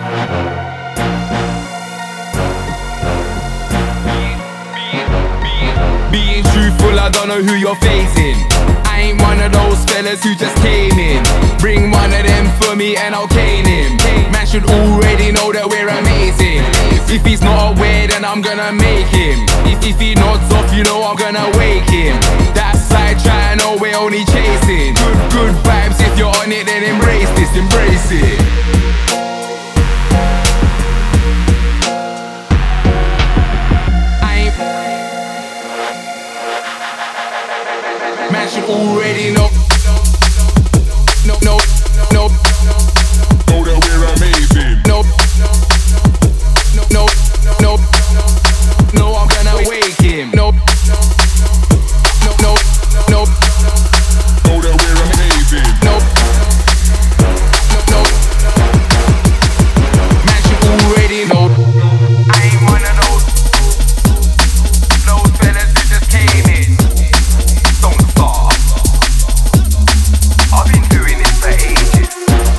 Being truthful, I don't know who you're facing. I ain't one of those fellas who just came in. Bring one of them for me and I'll cane him. Man should already know that we're amazing. If he's not aware, then I'm gonna make him. If he nods off, you know I'm gonna wake him. That side try, I know we're only chasing. Good vibes, if you're on it, then embrace this, embrace it. Man should already know. No. Know that we're amazing. No, I'm gonna wake him. No. Know that we're amazing. No. Man should already know. I ain't one of those fellas who just came in. Don't stop. I've been doing this for ages.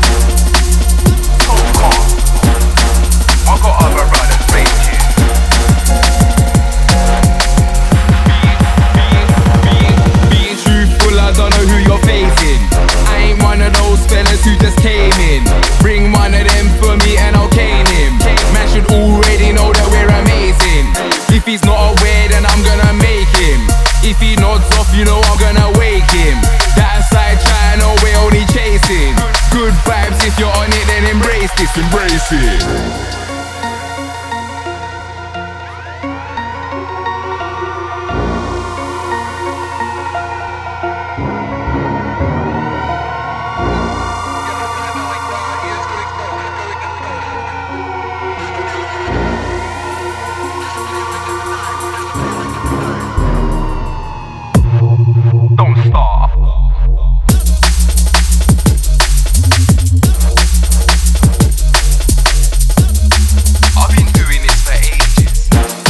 So calm. I got other brothers raging. Being truthful, I don't know who you're facing. I ain't one of those fellas who just came in. Bring one of them for me and I'll cane him. Man should already know that we're amazing. If he's not aware, then I'm gonna make him. If he nods off, you know I'm gonna wake him. That side try, I know we're only chasing. Good vibes, if you're on it, then embrace this, embrace it. Don't stop. I've been doing this for ages.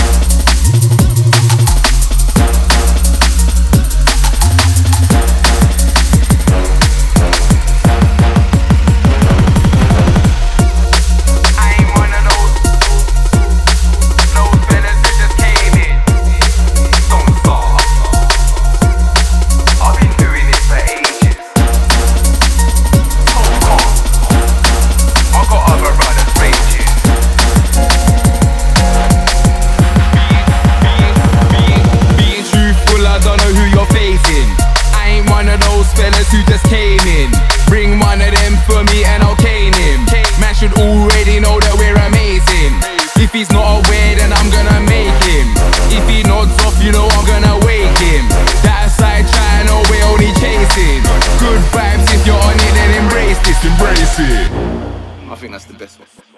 I ain't one of those fellas that just came in. Don't stop. I've been doing this for ages. So calm. I got other brothers raging. Being truthful, I don't know who you're facing. I ain't one of those fellas who just came in. Bring one of them for me and I'll cane him. Man should already know that we're amazing. If he's not aware, then I'm gonna make him. If he nods off, you know I'm gonna wake him. That side try, I know we're only chasing. Good vibes, if you're on it, then embrace this, embrace it. I think that's the best one.